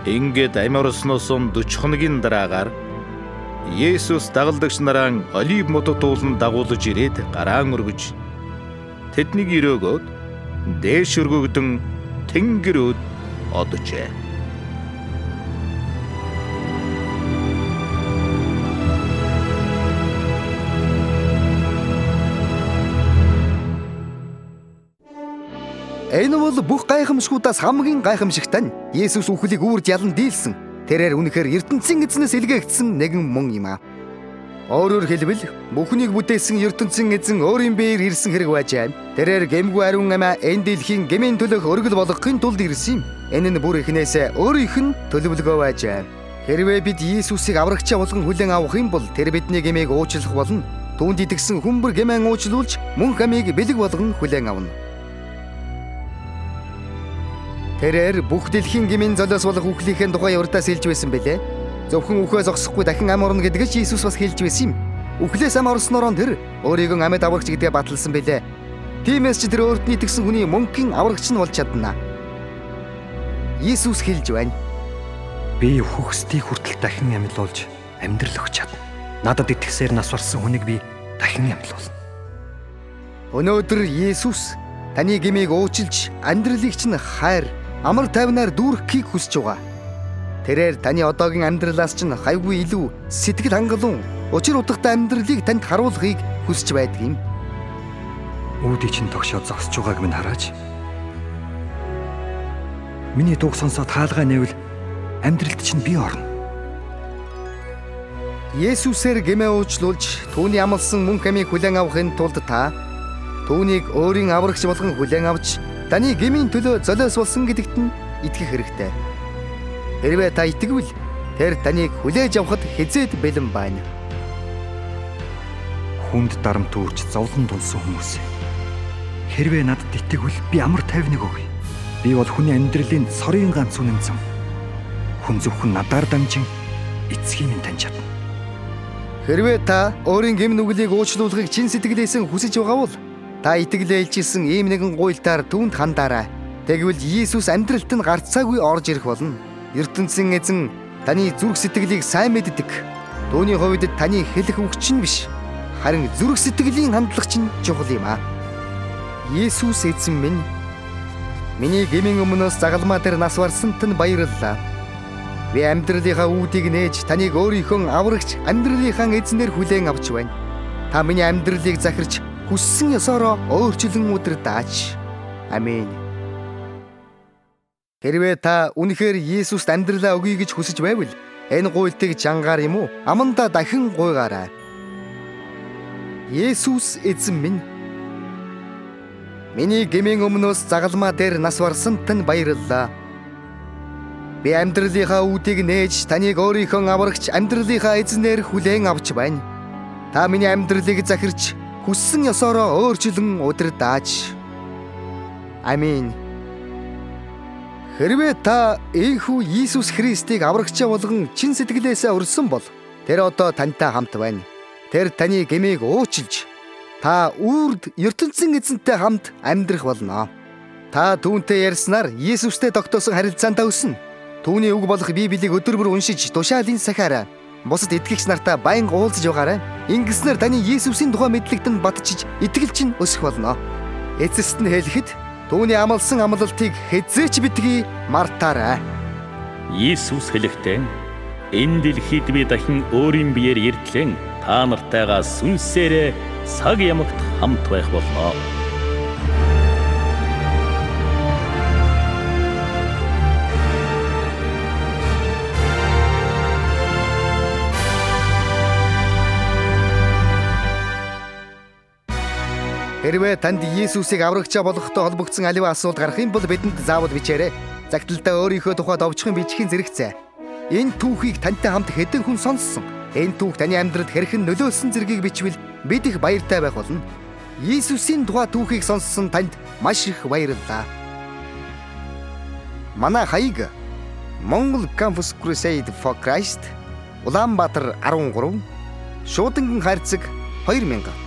Ингээд амь орсноос 40 хоногийн дараагаар Есүс дагалдагч нараа Олив модод уулан дагуулж ирээд гараан өргөж тэднийг өрөөгөөд дээш өргөгдөн тэнгэрүүд оджээ. Энэ бол бүх гайхамшгуудаас хамгийн гайхамшигтай нь Есүс үхлийг үрд ялан дийлсэн. Тэрээр үнэхээр ертөнцийн эзнээс илгээгдсэн нэгэн мөн юм аа. Өөрөөр хэлбэл бүхнийг бүтээсэн ертөнцийн эзэн өөрийн биеэр ирсэн хэрэг байжээ. Тэрээр гэмгүй ариун амиа энэ дэлхийн гмийн төлөх өргөл болгохын тулд ирсэн юм. Энэ нь бүр эхнээсээ өөрийнх нь төлөвлөгөө байжээ. Хэрвээ бид Есүсийг аврагчаа болгон хүлээн авах юм бол тэр бидний гмийг уучлах болно. Түүнд итгэсэн хүмбэр гмээ уучлуулж мөн хамийг бэлэг болгон хүлээн авна. Тэрээр бүх дэлхийн гмийн золиос болох үхлийнхээ тухай урдаас хэлж байсан бэлээ. Зөвхөн үхээ зогсохгүй дахин ам орно гэдгийг ч Иесус бас хэлж байсан юм. Үхлээс ам орсноор тэр өөрийгөө амьд аврагч гэдгээ баталсан бэлээ. Тиймээс ч тэр өөрт нь итгэсэн хүний мөнхийн аврагч нь болж чадна. Иесус хэлж байна. Би үхөхстийг хүртэл дахин амьлуулж амьдрал өгч чадна. Надад итгэсээр нас барсан хүнийг би дахин амьлуулна. Өнөөдөр Иесус таны гмийг уучилж амьдралыг чинь хайр амар тайвнаар дүүрхийг хүсэж байгаа. Тэрээр таны одоогийн амьдралаас чинь хайгүй илүү сэтгэл хангалуун, учир утгатай амьдралыг танд харуулахыг хүсэж байдаг юм. Үүдий чинь тогшоод зогсож байгааг минь хараач. Миний дууг сонсоод хаалгаа нэвэл амьдралд чинь би орно. Есүсээр гмээ уучлуулж түүний амлсан мөн хамийг хүлээн авахын тулд та түүнийг өөрийн аврагч болгон хүлээн авч таны гмийн төлөө золиос болсон гэдэгт нь итгэх хэрэгтэй. Хэрвээ та итгэвэл тэр таныг хүлээж авахд хязээд бэлэн байна. Хүнд дарамт үүрч зовлон дунсан хүмүүс. Хэрвээ надад итгэвэл би амар тайвныг өгье. Би бол хүний амьдралын сорын ганц үнэн зам. Хүн зөвхөн надаар дамжин эцгийг минь таньж чадна. Хэрвээ та өөрийн гэм нүглийг уучлуулахыг чин сэтгэлээс нь хүсэж байгаа бол та итгэлээ илчилсэн ийм нэгэн гуйлтаар түүнд хандаарай. Тэгвэл Иесус амьдралд нь гарцаагүй орж ирэх болно. ертөнцийн эзэн таны зүрх сэтгэлийг сайн мэддэг. Түүний хувьд таны хэлэх үг чинь биш, харин зүрх сэтгэлийн хандлага чинь чухал юм аа. Иесус эзэн минь, миний гмийн өмнөөс загалмаа дээр нас барсанд нь баярлалаа. Би амьдралынхаа үүдийг нээж таныг өөрийнхөө аврагч амьдралынхаа эзнэр хүлээн авч байна. Та миний амьдралыг захирч хүссэн ёсороо өөрчлөн удирдаач. Амен. Хэрвээ та үнэхээр Иесуст амьдралаа өгье гэж хүсэж байвал энэ гуйлтыг жангаар юм уу? Амандаа дахин гуйгаарай. Иесус эзэн минь, миний гмийн өмнөөс загалмаа дээр нас барсанд нь баярлалаа. Би амьдралынхаа үүдийг нээж таныг өөрийнхөө аврагч амьдралынхаа эзнэр хүлээн авч байна. Та миний амьдралыг захирч хүссэн ёсороо өөрчлөн удирдаач. Амен. Хэрвээ та энхүү Иесус Христийг аврагчаа болгон чин сэтгэлээсээ урьсан бол тэр одоо тантай хамт байна. Тэр таны гмийг уучилж та үрд ертөнцийн эзэнтэй хамт амьдрах болно. Та түүнтэй ярьснаар Иесустэй тогтоосон харилцаанд өснө. Түүний үг болох Библийг өдөр бүр уншиж тушаалын сахаараа бусад итгэгч нартай байнга уулзж байгаарай. Ингэснээр таны Иесусийн тухай мэдлэгт нь батчиж итгэл чинь өсөх болно. Эцэст нь хэлэхэд түүний амласан амлалтыг хэзээч битгий мартаарай. Иесус хэлэхдээ энэ дэлхийд би дахин өөрийн биеэр ирдлэн та нартайгаа сүнсээрээ цаг ямагт хамт байх болно. Хэрвээ танд Иесусыг аврагчаа болгохтой холбогдсон аливаа асуулт гарах юм бол бидэнд заавал бичээрэй. Загталтаа өөрийнхөө тухайд овчхон бичгийн зэрэгцээ. Энэ түүхийг тантай хамт хэдэн хүн сонссон. Энэ түүх таны амьдралд хэрхэн нөлөөлсөн зэргийг бичвэл бид их баяртай байх болно. Иесусийн тухай түүхийг сонссон танд маш их баярлалаа. Манай хаяг Монгол Campus Crusade for Christ, Улаанбаатар 13, Шуудангийн хайрцаг 2000.